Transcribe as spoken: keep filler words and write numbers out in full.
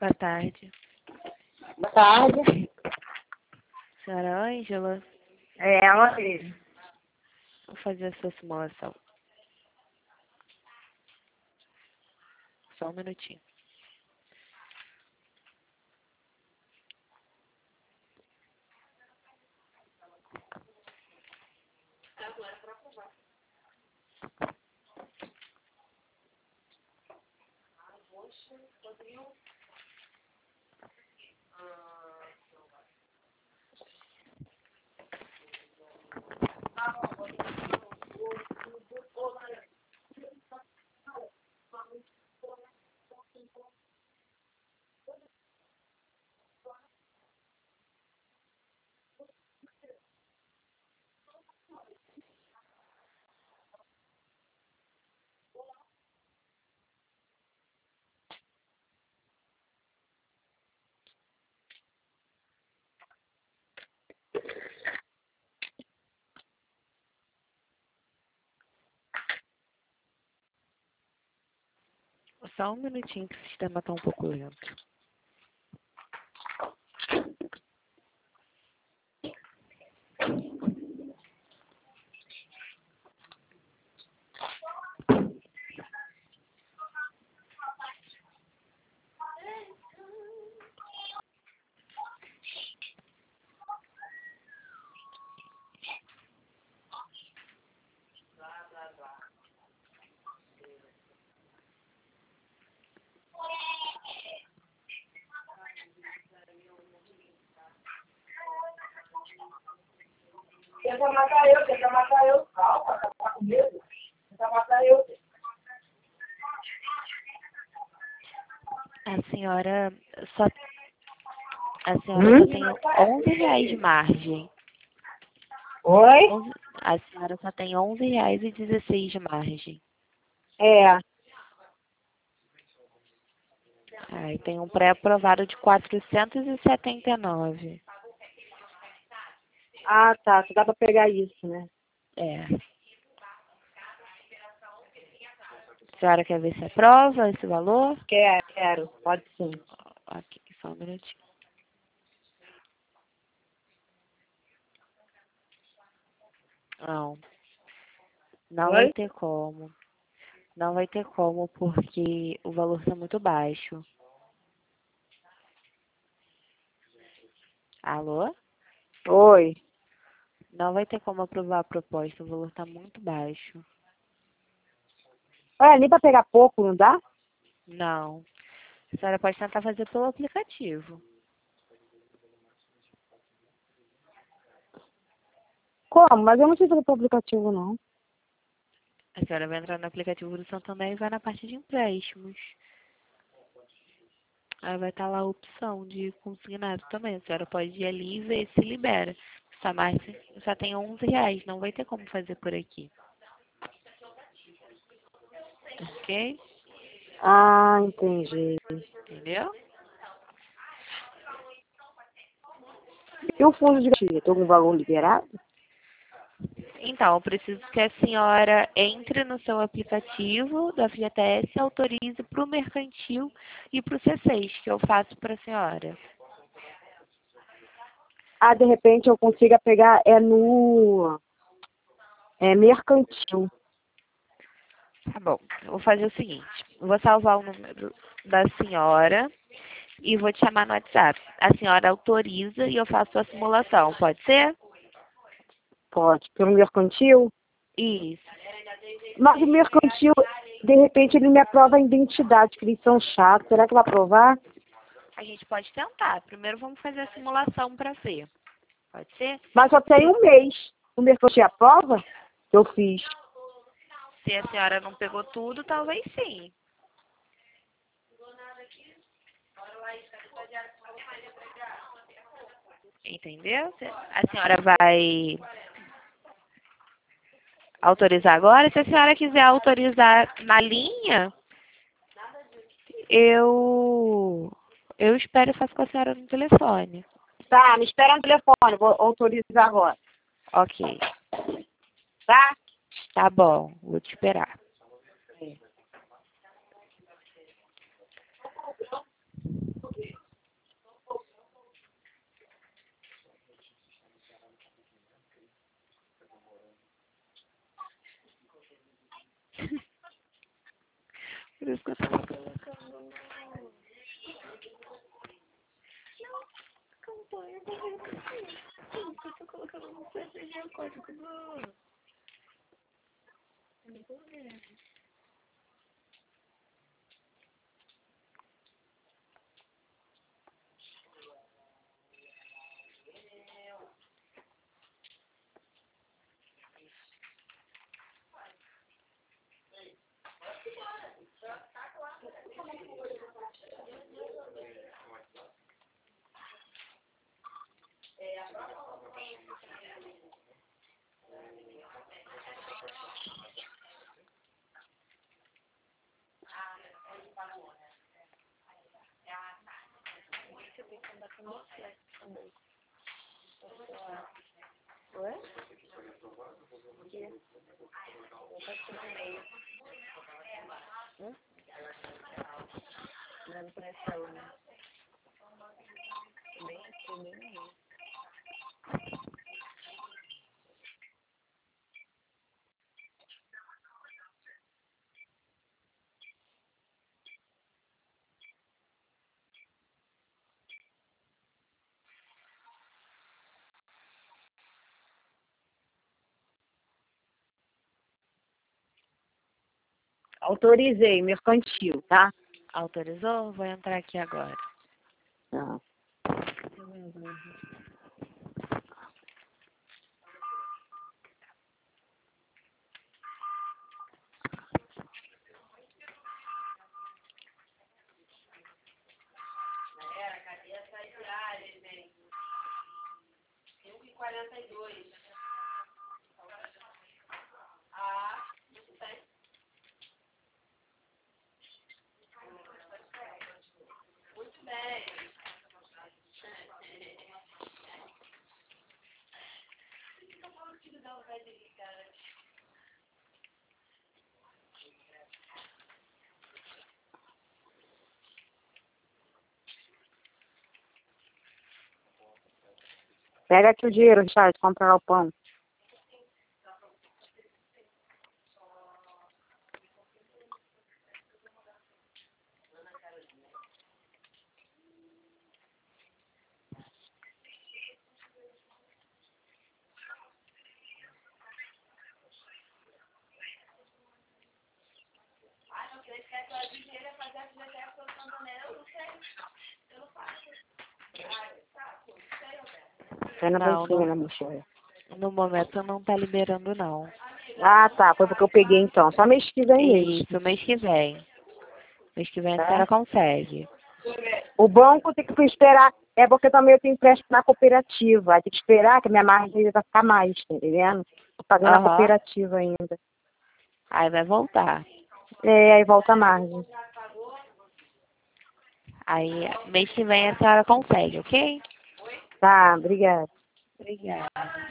Boa tarde. Boa tarde. Senhora Ângela, É ela mesmo. vou fazer a sua simulação. Só um minutinho. Só um minutinho que o sistema está um pouco lento. Tenta matar eu, tenta matar eu. Calma, tá com medo? Tenta matar eu. A senhora só, a senhora Hum? só tem onze reais de margem. Oi? onze A senhora só tem onze reais e dezesseis de margem. É. Aí tem um pré-aprovado de quatrocentos e setenta e nove. Ah, tá. Dá pra pegar isso, né? É. A senhora quer ver se aprova esse valor? Quero, quero. Pode sim. Aqui, só um minutinho. Não, não vai Oi? ter como. Não vai ter como, porque o valor está muito baixo. Alô? Oi. Não vai ter como aprovar a proposta, o valor está muito baixo. Olha, ali pra pegar pouco, não dá? Não. A senhora pode tentar fazer pelo aplicativo. Como? Mas eu não sei fazer pro aplicativo, não. A senhora vai entrar no aplicativo do Santander e vai na parte de empréstimos. Aí vai estar lá a opção de consignado também. A senhora pode ir ali e ver se libera. Só, mais, só tem onze reais, não vai ter como fazer por aqui. Ok? Ah, entendi. Entendeu? E o fundo de garantia? Tô com o valor liberado? Então, eu preciso que a senhora entre no seu aplicativo do F G T S e autorize para o mercantil e para o C seis, que eu faço para a senhora. Ah, de repente eu consiga pegar é no é mercantil. Tá bom, eu vou fazer o seguinte. Eu vou salvar o número da senhora e vou te chamar no WhatsApp. A senhora autoriza e eu faço a simulação, pode ser? Pode. Pelo mercantil? Isso. Mas o mercantil, de repente, ele me aprova a identidade, que eles são chatos. Será que vai aprovar? A gente pode tentar. Primeiro vamos fazer a simulação para ver. Pode ser? Mas só tem um mês. O mercantil aprova? Eu fiz. Se a senhora não pegou tudo, talvez sim. Entendeu? A senhora vai autorizar agora. Se a senhora quiser autorizar na linha, eu eu espero e faço com a senhora no telefone. Tá, me espera no telefone. Vou autorizar agora. Ok. Tá? Tá bom. Vou te esperar. Por isso que eu tava colocando no... Não, campanha, eu vou ver aqui. Eu tô colocando no C C G o código do... Eu vou ver. Oi? Hum? Dando pressão, né? Bem aqui, bem aí. Autorizei, mercantil, tá? Autorizou? Vou entrar aqui agora. Tá. Pega aqui o dinheiro, Richard, compra lá o pão. Sai na Não, bolsinha, não, na mochila. no momento não tá liberando, não. Ah, tá. Foi porque eu peguei, então. Só mês que vem mesmo. Isso, mês que vem. Mês que vem a Tá? senhora consegue. O banco tem que esperar. É porque também eu tenho empréstimo na cooperativa. Aí tem que esperar que a minha margem vai ficar mais, tá entendendo? Tô pagando a Aham. cooperativa ainda. Aí vai voltar. É, aí volta a margem. Aí, mês que vem a senhora consegue, ok? Tá, obrigada. Obrigada.